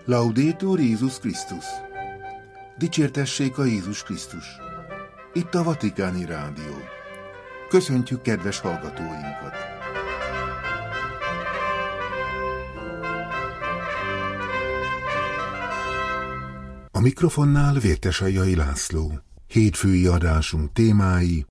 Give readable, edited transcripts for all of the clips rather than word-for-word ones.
Laudetur Jézus Krisztus! Dicsértessék a Jézus Krisztus! Itt a Vatikáni Rádió. Köszöntjük kedves hallgatóinkat! A mikrofonnál Vértesajjai László. Hétfői adásunk témái: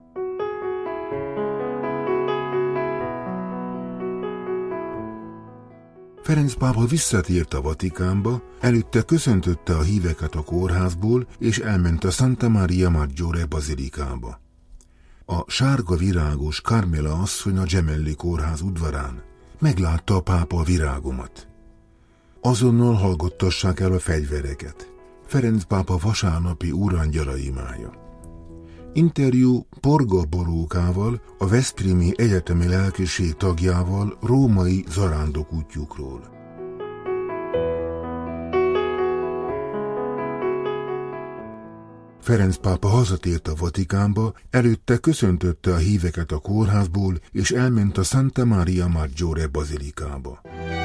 Ferenc pápa visszatért a Vatikánba, előtte köszöntötte a híveket a kórházból, és elment a Santa Maria Maggiore bazilikába. A sárga virágos Carmela asszony a Gemelli kórház udvarán meglátta a pápa a virágomat. Azonnal hallgattassák el a fegyvereket. Ferenc pápa vasárnapi úrangyala imája. Interjú Porga Borókával, a Veszprémi Egyetemi Lelkiség tagjával római zarándokútjukról. Ferenc pápa hazatért a Vatikánba, előtte köszöntötte a híveket a kórházból, és elment a Santa Maria Maggiore bazilikába.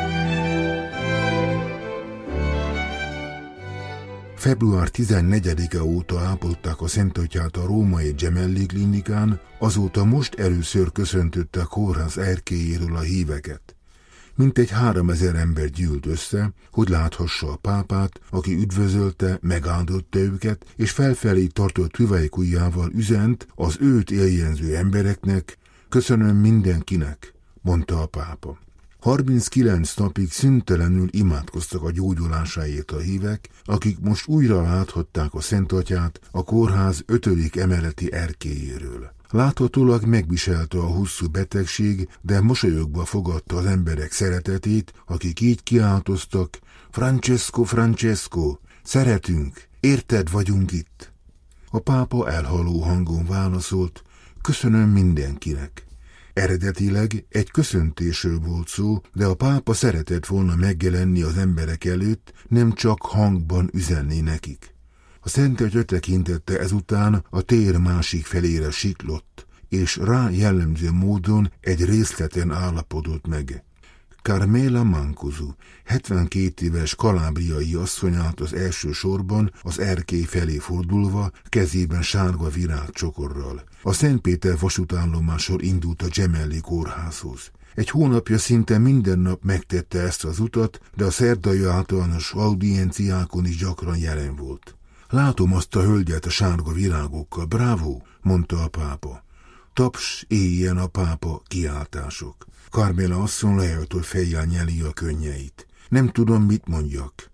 Február 14-e óta ápolták a Szentatyát a római Gemelli klinikán, azóta most először köszöntötte a kórház erkélyéről a híveket. Mintegy 3000 ember gyűlt össze, hogy láthassa a pápát, aki üdvözölte, megáldotta őket, és felfelé tartott hüvelykujjával üzent az őt éljenző embereknek: "Köszönöm mindenkinek", mondta a pápa. 39 napig szüntelenül imádkoztak a gyógyulásáért a hívek, akik most újra láthatták a Szentatyát a kórház 5. emeleti erkélyéről. Láthatólag megviselte a hosszú betegség, de mosolyogva fogadta az emberek szeretetét, akik így kiáltoztak: "Francesco, Francesco, szeretünk, érted vagyunk itt." A pápa elhaló hangon válaszolt: "Köszönöm mindenkinek." Eredetileg egy köszöntésről volt szó, de a pápa szeretett volna megjelenni az emberek előtt, nem csak hangban üzenni nekik. A Szentatya tekintette ezután a tér másik felére siklott, és rá jellemző módon egy részleten állapodott meg. Carmela Mancuso, 72 éves kalábriai asszony állt az első sorban, az erkély felé fordulva, kezében sárga virágcsokorral. A Szent Péter vasútállomásról indult a Gemelli kórházhoz. Egy hónapja szinte minden nap megtette ezt az utat, de a szerdai általános audienciákon is gyakran jelen volt. "Látom azt a hölgyet a sárga virágokkal, bravo!" mondta a pápa. Taps, éljen a pápa, kiáltások. Carmela asszony lehajtott fejjel nyeli a könnyeit. "Nem tudom, mit mondjak.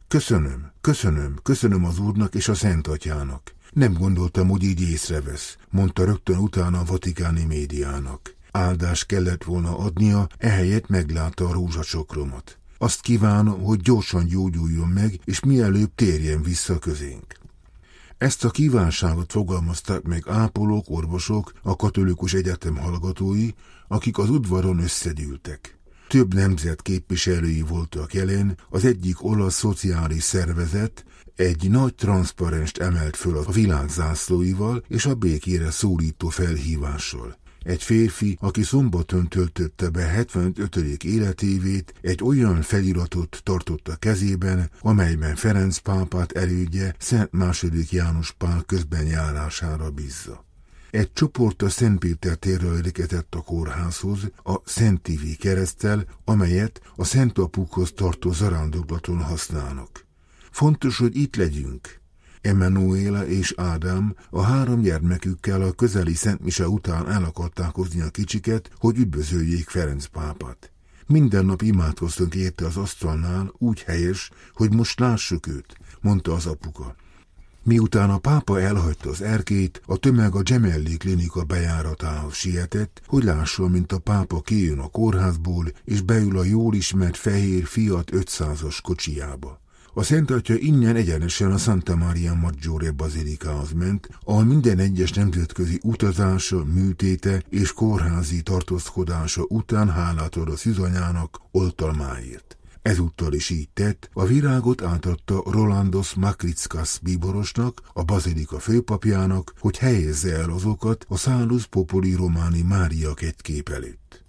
Köszönöm az Úrnak és a Szentatyának. Nem gondoltam, hogy így észrevesz", mondta rögtön utána a vatikáni médiának. Áldást kellett volna adnia, ehelyett meglátta a rózsacsokromat. "Azt kívánom, hogy gyorsan gyógyuljon meg, és mielőbb térjen vissza közénk." Ezt a kívánságot fogalmazták meg ápolók, orvosok, a katolikus egyetem hallgatói, akik az udvaron összegyűltek. Több nemzet képviselői voltak jelen, az egyik olasz szociális szervezet egy nagy transzparenst emelt föl a világ zászlóival és a békére szólító felhívással. Egy férfi, aki szombaton töltötte be 75. életévét, egy olyan feliratot tartott a kezében, amelyben Ferenc pápát elődje Szent II. János Pál közbenjárására bízza. Egy csoport a Szent Péter térről érkezett a kórházhoz, a Szent Ivi kereszttel, amelyet a Szent Apukhoz tartó zarándoklaton használnak. Fontos, hogy itt legyünk. Emanuela és Ádám a 3 gyermekükkel a közeli szentmise után el akarták hozni a kicsiket, hogy üdvözöljék Ferenc pápát. "Minden nap imádkoztunk érte az asztalnál, úgy helyes, hogy most lássuk őt", mondta az apuka. Miután a pápa elhagyta az erkélyt, a tömeg a Gemelli klinika bejáratához sietett, hogy lássa, mint a pápa kijön a kórházból, és beül a jól ismert fehér Fiat 500-as kocsijába. A Szentatya innen egyenesen a Santa Maria Maggiore bazilikához ment, ahol minden egyes nemzetközi utazása, műtéte és kórházi tartózkodása után hálát ad a szűzanyának oltalmáért. Ezúttal is így tett, a virágot átadta Rolandos Makrickas bíborosnak, a bazilika főpapjának, hogy helyezze el azokat a Salus Populi Romani Mária kegykép előtt.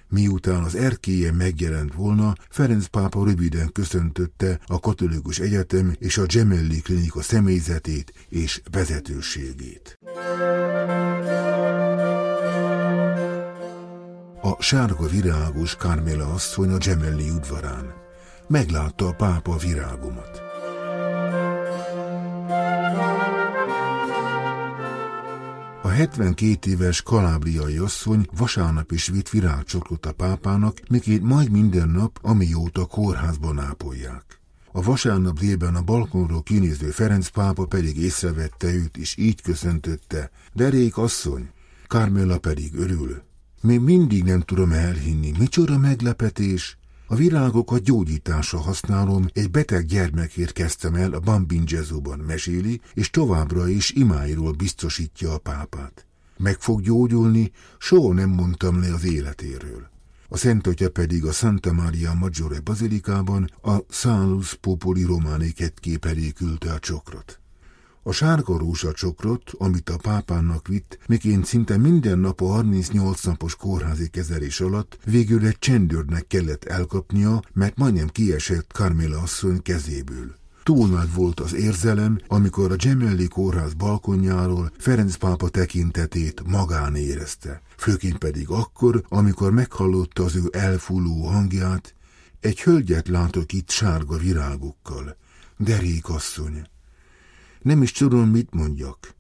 Miután az erkélye megjelent volna, Ferenc pápa röviden köszöntötte a Katolikus Egyetem és a Gemelli Klinika személyzetét és vezetőségét. A sárga virágos Carmela asszony a Gemelli udvarán. Meglátta a pápa a virágomat. A 72 éves kalábriai asszony vasárnap is vitt virágcsokrot a pápának, miként majd minden nap, amióta kórházban ápolják. A vasárnap délben a balkonról kinéző Ferenc pápa pedig észrevette őt, és így köszöntötte: "Derék asszony!" Carmela pedig örül: "Még mindig nem tudom elhinni, micsoda meglepetés! A virágokat gyógyításra használom, egy beteg gyermekért kezdtem el a Bambin Gesù-ban", meséli, és továbbra is imáiról biztosítja a pápát. Meg fog gyógyulni, soha nem mondtam le az életéről. A Szent Atya pedig a Santa Maria Maggiore bazilikában a Salus Populi Romani kettkép elé küldte a csokrot. A sárga rózsacsokrot, amit a pápának vitt, miként szinte minden nap a 38 napos kórházi kezelés alatt, végül egy csendőrnek kellett elkapnia, mert majdnem kiesett Carmela asszony kezéből. Túl nagy volt az érzelem, amikor a Gemelli kórház balkonjáról Ferenc pápa tekintetét magán érezte. Főként pedig akkor, amikor meghallotta az ő elfulló hangját: "Egy hölgyet látok itt sárga virágokkal. Derék asszony! Nem is tudom, mit mondjak.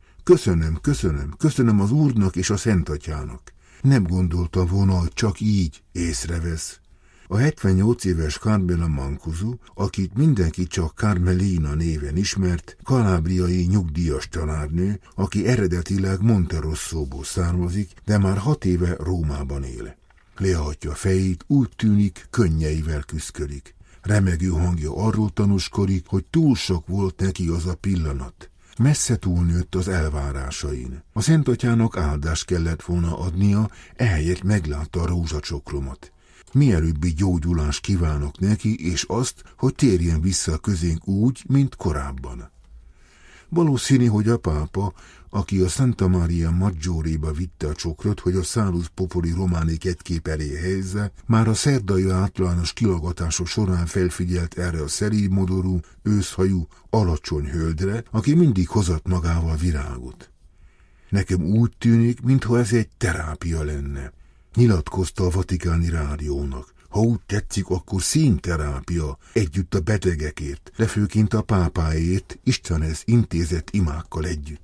Köszönöm az Úrnak és a Szent Atyának. Nem gondoltam volna, hogy csak így észrevesz." A 78 éves Carmela Mancuso, akit mindenki csak Carmelina néven ismert, kalábriai nyugdíjas tanárnő, aki eredetileg Monterossóból származik, de már 6 éve Rómában él. Lehajtja a fejét, úgy tűnik, könnyeivel küszködik. Remegő hangja arról tanúskodik, hogy túl sok volt neki az a pillanat. Messze túlnőtt az elvárásain. A Szent Atyának áldást kellett volna adnia, ehelyett meglátta a rózsacsokromat. Mielőbbi gyógyulást kívánok neki, és azt, hogy térjen vissza közénk úgy, mint korábban. Valószínű, hogy a pápa, aki a Santa Maria Maggioreba vitte a csokrot, hogy a Salus Populi Romani kettkép elé helyezze, már a szerdai általános kilaggatások során felfigyelt erre a szerímodorú, őszhajú, alacsony hölgyre, aki mindig hozott magával virágot. "Nekem úgy tűnik, mintha ez egy terápia lenne", nyilatkozta a Vatikáni Rádiónak. "Ha úgy tetszik, akkor színterápia együtt a betegekért, de főként a pápáért, Istenhez intézett imákkal együtt."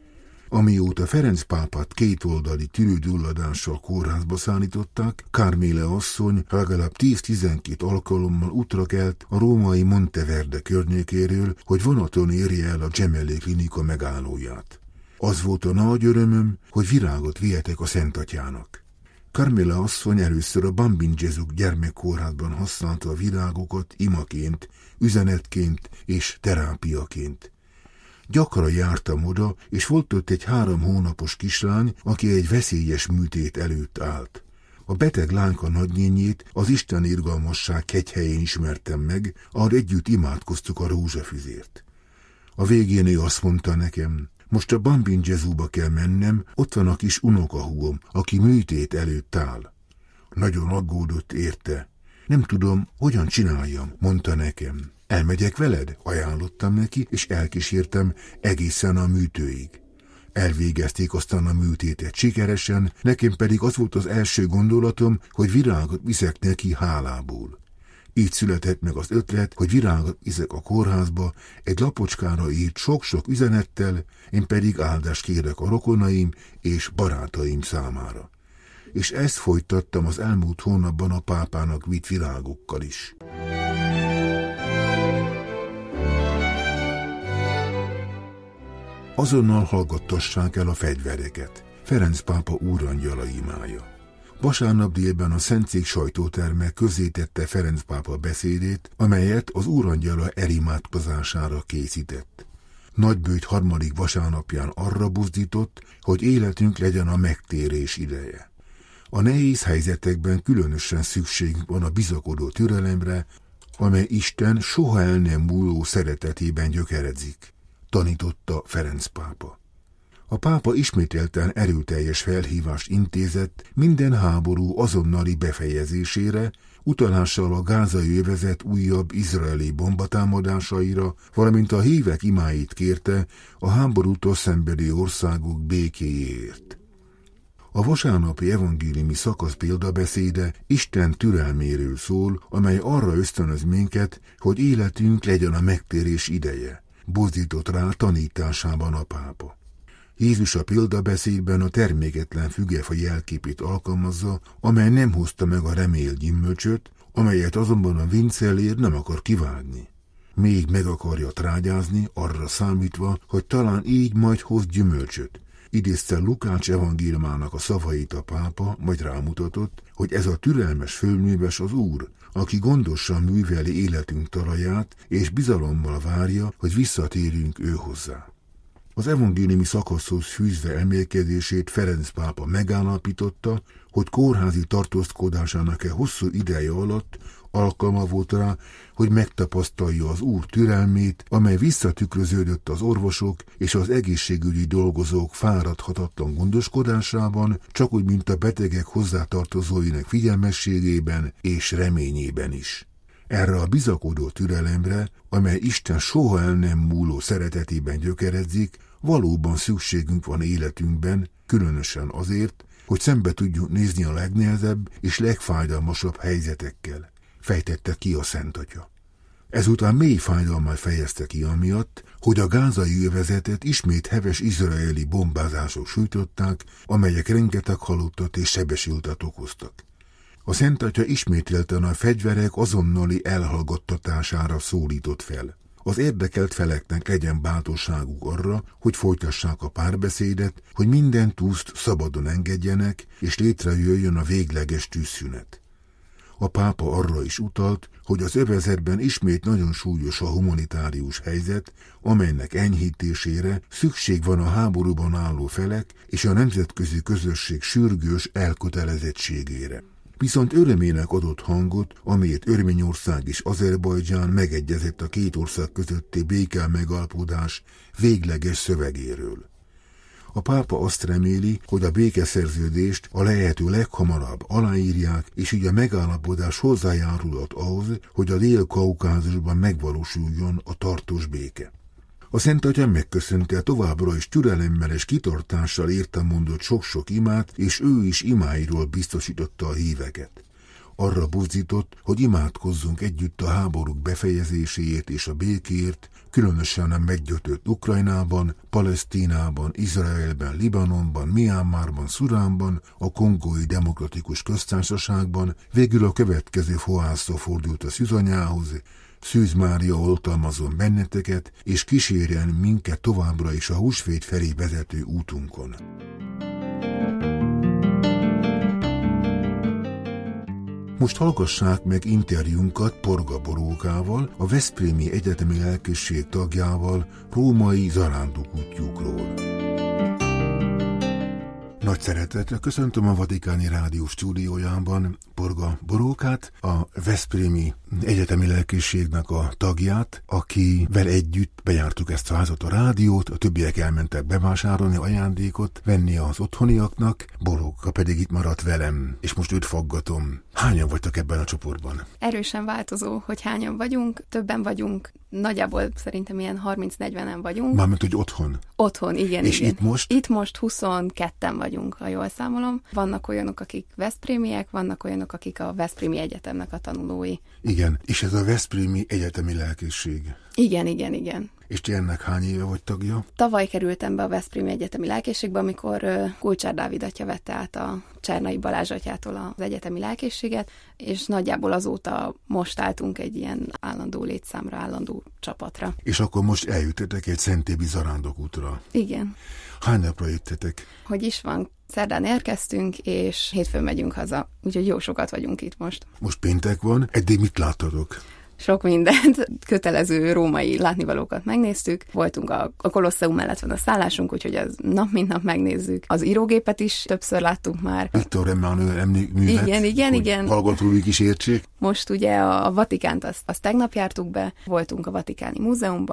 Amióta Ferenc pápát kétoldali tüdőgyulladással kórházba szállították, Carmela asszony legalább 10-12 alkalommal útra kelt a római Monteverde környékéről, hogy vonaton érje el a Gemelli Klinika megállóját. Az volt a nagy örömöm, hogy virágot vihetek a Szent Atyának. Carmela asszony először a Bambin Gesù gyermekkórházban használta a virágokat imaként, üzenetként és terápiaként. Gyakran jártam oda, és volt ott egy 3 hónapos kislány, aki egy veszélyes műtét előtt állt. A beteg lányka nagynényét az Isten irgalmasság kegyhelyén ismertem meg, ahol együtt imádkoztuk a rózsafüzért. A végén ő azt mondta nekem: "Most a Bambin Gesù-ba kell mennem, ott van a kis unokahúgom, aki műtét előtt áll." Nagyon aggódott érte. "Nem tudom, hogyan csináljam", mondta nekem. "Elmegyek veled?" ajánlottam neki, és elkísértem egészen a műtőig. Elvégezték aztán a műtétet sikeresen, nekem pedig az volt az első gondolatom, hogy virágot viszek neki hálából. Így született meg az ötlet, hogy virágot viszek a kórházba, egy lapocskára írt sok-sok üzenettel, én pedig áldást kérek a rokonaim és barátaim számára. És ezt folytattam az elmúlt hónapban a pápának vitt virágokkal is. Azonnal hallgattassák el a fegyvereket. Ferenc pápa úrangyala imája. Vasárnap délben a Szentszék sajtóterme közzétette Ferenc pápa beszédét, amelyet az úrangyala elimádkozására készített. Nagybőjt 3. vasárnapján arra buzdított, hogy életünk legyen a megtérés ideje. A nehéz helyzetekben különösen szükségünk van a bizakodó türelemre, amely Isten soha el nem múló szeretetében gyökeredzik, tanította Ferenc pápa. A pápa ismételten erőteljes felhívást intézett minden háború azonnali befejezésére, utalással a gázai övezet újabb izraeli bombatámadásaira, valamint a hívek imáit kérte a háborútól szenvedő országok békéjéért. A vasárnapi evangéliumi szakasz példabeszéde Isten türelméről szól, amely arra ösztönöz minket, hogy életünk legyen a megtérés ideje. Buzdított rá tanításában a pápa. Jézus a példabeszédben a terméketlen fügefa jelképét alkalmazza, amely nem hozta meg a remélt gyümölcsöt, amelyet azonban a vincellér nem akar kivágni. Még meg akarja trágyázni, arra számítva, hogy talán így majd hoz gyümölcsöt. Idézte Lukács evangéliumának a szavait a pápa, majd rámutatott, hogy ez a türelmes fölműves az Úr, aki gondosan műveli életünk talaját, és bizalommal várja, hogy visszatérünk ő hozzá. Az evangéliumi szakaszhoz fűzve emelkedését Ferenc pápa megállapította, hogy kórházi tartózkodásának hosszú ideje alatt alkalma volt rá, hogy megtapasztalja az Úr türelmét, amely visszatükröződött az orvosok és az egészségügyi dolgozók fáradhatatlan gondoskodásában, csak úgy, mint a betegek hozzátartozóinak figyelmességében és reményében is. Erre a bizakodó türelemre, amely Isten soha el nem múló szeretetében gyökeredzik, valóban szükségünk van életünkben, különösen azért, hogy szembe tudjunk nézni a legnehezebb és legfájdalmasabb helyzetekkel, fejtette ki a Szent Atya. Ezután mély fájdalmal fejezte ki amiatt, hogy a gázai övezetet ismét heves izraeli bombázások sújtották, amelyek rengeteg halottat és sebesültet okoztak. A Szent Atya ismételten a fegyverek azonnali elhallgattatására szólított fel. Az érdekelt feleknek legyen bátorságuk arra, hogy folytassák a párbeszédet, hogy minden túszt szabadon engedjenek, és létrejöjjön a végleges tűzszünet. A pápa arra is utalt, hogy az övezetben ismét nagyon súlyos a humanitárius helyzet, amelynek enyhítésére szükség van a háborúban álló felek és a nemzetközi közösség sürgős elkötelezettségére. Viszont örömének adott hangot, amelyet Örményország és Azerbajdzsán megegyezett a két ország közötti béke megállapodás végleges szövegéről. A pápa azt reméli, hogy a békeszerződést a lehető leghamarabb aláírják, és így a megállapodás hozzájárulhat ahhoz, hogy a Dél-Kaukázusban megvalósuljon a tartós béke. A Szent Atya megköszönte továbbra is türelemmel és kitartással értem mondott sok-sok imát, és ő is imáiról biztosította a híveket. Arra buzdított, hogy imádkozzunk együtt a háborúk befejezéséért és a békéért, különösen a meggyötört Ukrajnában, Palesztinában, Izraelben, Libanonban, Mianmarban, Szudánban, a Kongói Demokratikus Köztársaságban, végül a következő fohászra fordult a szűzanyához: Szűz Mária oltalmazon benneteket, és kísérjen minket továbbra is a húsvét felé vezető útunkon. Most hallgassák meg interjúnkat Porga Borókával, a Veszprémi Egyetemi Lelkészség tagjával római zarándokútjukról. Nagy szeretettel köszöntöm a Vatikáni Rádió stúdiójában Porga Borókát, a Veszprémi Egyetemi Lelkészségnek a tagját, akivel együtt bejártuk ezt a házat, a rádiót, a többiek elmentek bevásárolni ajándékot, venni az otthoniaknak, Boróka pedig itt maradt velem, és most őt faggatom. Hányan vagytok ebben a csoportban? Erősen változó, hogy hányan vagyunk, többen vagyunk, nagyjából szerintem ilyen 30-40-en vagyunk. Mármint, hogy otthon? Otthon, igen. És igen. itt most? Itt most 22-en vagyunk, ha jól számolom. Vannak olyanok, akik veszprémiek, vannak olyanok, akik a Veszprémi Egyetemnek a tanulói. Igen, és ez a Veszprémi Egyetemi Lelkészség. Igen. És ti ennek hány éve vagy tagja? Tavaly kerültem be a Veszprémi Egyetemi Lelkészségbe, amikor Kulcsár Dávid atya vette át a Csernai Balázs atyától az egyetemi lelkészséget, és nagyjából azóta most álltunk egy ilyen állandó létszámra, állandó csapatra. És akkor most eljöttetek egy szentébi zarándokútra. Igen. Hány napra jöttetek? Hogy is van, szerdán érkeztünk, és hétfőn megyünk haza, úgyhogy jó sokat vagyunk itt most. Most péntek van, eddig mit láttatok? Sok mindent, kötelező római látnivalókat megnéztük. Voltunk a Kolosseum mellett van a szállásunk, úgyhogy az nap mint nap megnézzük. Az írógépet is többször láttuk már. Viktor Emmanuel művet? Igen. Hallgatóik is értsék. Most ugye a Vatikánt azt tegnap jártuk be, voltunk a Vatikáni Múzeumban,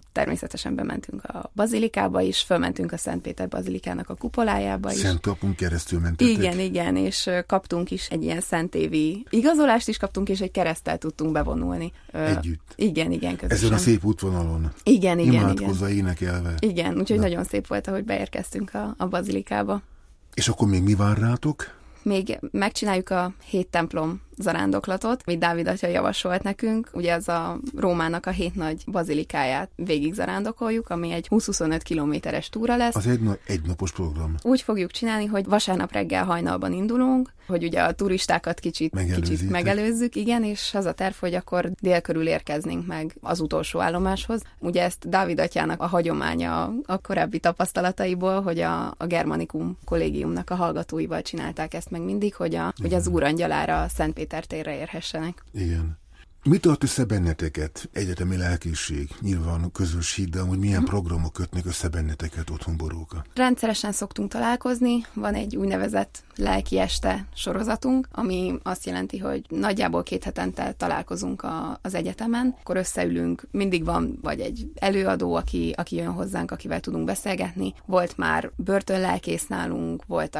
természetesen bementünk a bazilikába is, fölmentünk a Szent Péter bazilikának a kupolájába is. Szent Apon keresztül mentetek? Igen, és kaptunk is egy ilyen szentévi igazolást is kaptunk, és egy kereszttel tudtunk bevonulni. Együtt? Igen, közösen. Ezen a szép útvonalon? Igen. Imádkozva, énekelve? Igen, úgyhogy nagyon szép volt, ahogy beérkeztünk a bazilikába. És akkor még mi vár rátok? Még megcsináljuk a 7 templom zarándoklatot, amit Dávid atya javasolt nekünk. Ugye ez a Rómának a 7 nagy bazilikáját végig zarándokoljuk, ami egy 20-25 kilométeres túra lesz. Az egy napos program. Úgy fogjuk csinálni, hogy vasárnap reggel hajnalban indulunk, hogy ugye a turistákat kicsit megelőzzük, igen, és az a terv, hogy akkor dél körül érkeznénk meg az utolsó állomáshoz. Ugye ezt Dávid atyának a hagyománya a korábbi tapasztalataiból, hogy a Germanikum kollégiumnak a hallgatóival csinálták ezt meg mindig, hogy az Úrangyalára, Szent Péter térre érhessenek. Igen. Mi tart össze benneteket? Egyetemi lelkészség, nyilván közös hit, de hogy milyen programok kötnek össze benneteket otthon, Boróka? Rendszeresen szoktunk találkozni, van egy úgynevezett lelki este sorozatunk, ami azt jelenti, hogy nagyjából 2 hetente találkozunk az egyetemen, akkor összeülünk, mindig van vagy egy előadó, aki jön hozzánk, akivel tudunk beszélgetni. Volt már börtönlelkész nálunk, volt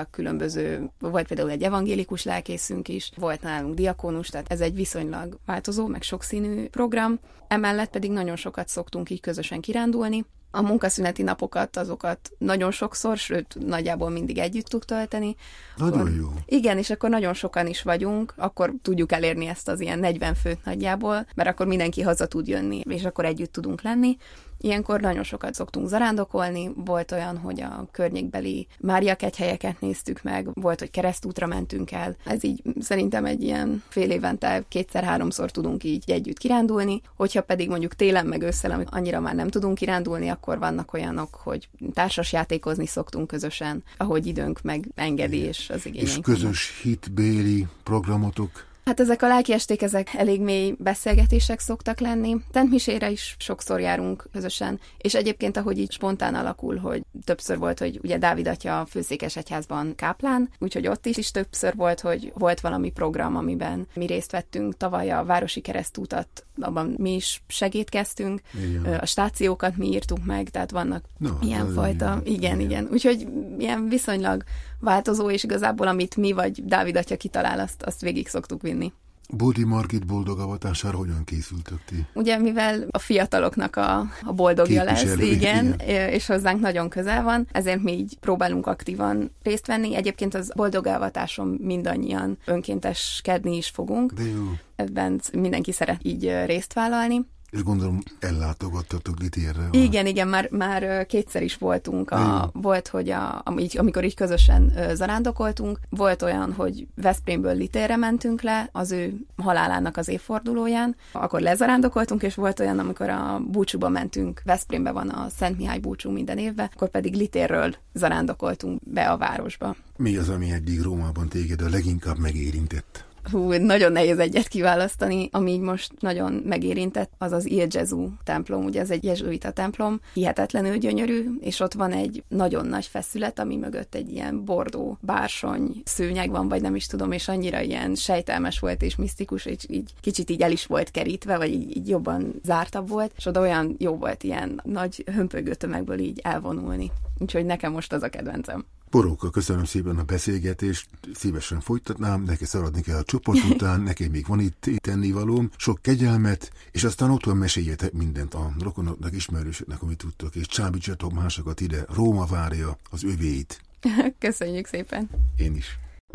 például egy evangélikus lelkészünk is, volt nálunk diakónus, tehát ez egy viszonylag változó, meg sokszínű program. Emellett pedig nagyon sokat szoktunk így közösen kirándulni. A munkaszüneti napokat, azokat nagyon sokszor, sőt, nagyjából mindig együtt tudjuk tölteni. Nagyon jó. Igen, és akkor nagyon sokan is vagyunk, akkor tudjuk elérni ezt az ilyen 40 főt nagyjából, mert akkor mindenki haza tud jönni, és akkor együtt tudunk lenni. Ilyenkor nagyon sokat szoktunk zarándokolni, volt olyan, hogy a környékbeli Mária-kegyhelyeket néztük meg, volt, hogy keresztútra mentünk el. Ez így szerintem egy ilyen fél évente 2-3-szor tudunk így együtt kirándulni, hogyha pedig mondjuk télen meg ősszel, amikor annyira már nem tudunk kirándulni, akkor vannak olyanok, hogy társasjátékozni szoktunk közösen, ahogy időnk meg engedi, és az igényeink. És közös hitbéli programotok? Hát ezek a lelkiesték, ezek elég mély beszélgetések szoktak lenni. Szentmisére is sokszor járunk közösen, és egyébként ahogy így spontán alakul, hogy többször volt, hogy ugye Dávid atya a Főszékesegyházban káplán, úgyhogy ott is többször volt, hogy volt valami program, amiben mi részt vettünk. Tavaly a Városi Keresztútat, abban mi is segítkeztünk, a stációkat mi írtuk meg, tehát vannak ilyenfajta. Igen. Úgyhogy ilyen viszonylag változó, és igazából amit mi vagy Dávid atya kitalál, azt végig szoktuk vinni. Bódi Margit boldogavatására hogyan készültök ti? Ugye, mivel a fiataloknak a boldogja lesz, igen, és hozzánk nagyon közel van, ezért mi így próbálunk aktívan részt venni. Egyébként az boldogavatáson mindannyian önkénteskedni is fogunk. De jó. Ebben mindenki szeret így részt vállalni. És gondolom ellátogattatok Litérre. Igen, már 2-szer is voltunk. Volt, hogy amikor így közösen zarándokoltunk, volt olyan, hogy Veszprémből Litérre mentünk le az ő halálának az évfordulóján, akkor lezarándokoltunk, és volt olyan, amikor a búcsúba mentünk, Veszprémbe van a Szent Mihály búcsú minden évben, akkor pedig Litérről zarándokoltunk be a városba. Mi az, ami eddig Rómában téged a leginkább megérintett? Nagyon nehéz egyet kiválasztani, ami így most nagyon megérintett, az az Il Gesù templom, ugye ez egy jezsuita templom, hihetetlenül gyönyörű, és ott van egy nagyon nagy feszület, ami mögött egy ilyen bordó bársony szőnyeg van, vagy nem is tudom, és annyira ilyen sejtelmes volt és misztikus, és így kicsit így el is volt kerítve, vagy így jobban zártabb volt, és oda olyan jó volt ilyen nagy hömpögő tömegből így elvonulni. Úgyhogy nekem most az a kedvencem. Boróka, köszönöm szépen a beszélgetést, szívesen folytatnám, neki szaladni kell a csoport után, nekem még van itt tennivalóm, sok kegyelmet, és aztán otthon meséljetek mindent a rokonoknak, ismerősöknek, amit tudtok, és csábítsatok másokat ide, Róma várja az övéit. Köszönjük szépen. Én is.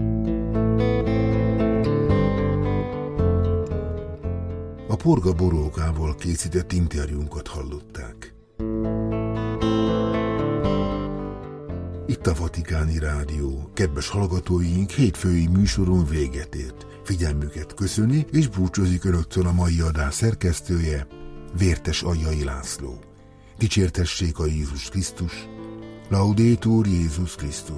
A Porga Borókával készített interjúnkat hallották. Itt a Vatikáni Rádió. Kedves hallgatóink, hétfői műsoron véget ért. Figyelmüket köszöni, és búcsúzik önöktől a mai adás szerkesztője, Vértes Aljai László. Dicsértessék a Jézus Krisztus. Laudetur Jézus Krisztus.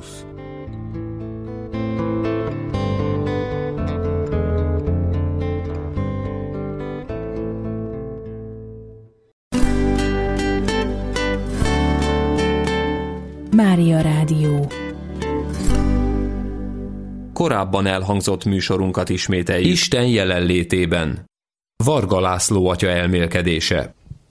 Mária Rádió. Korábban elhangzott műsorunkat ismételjük. Isten jelenlétében. Varga László atya elmélkedése.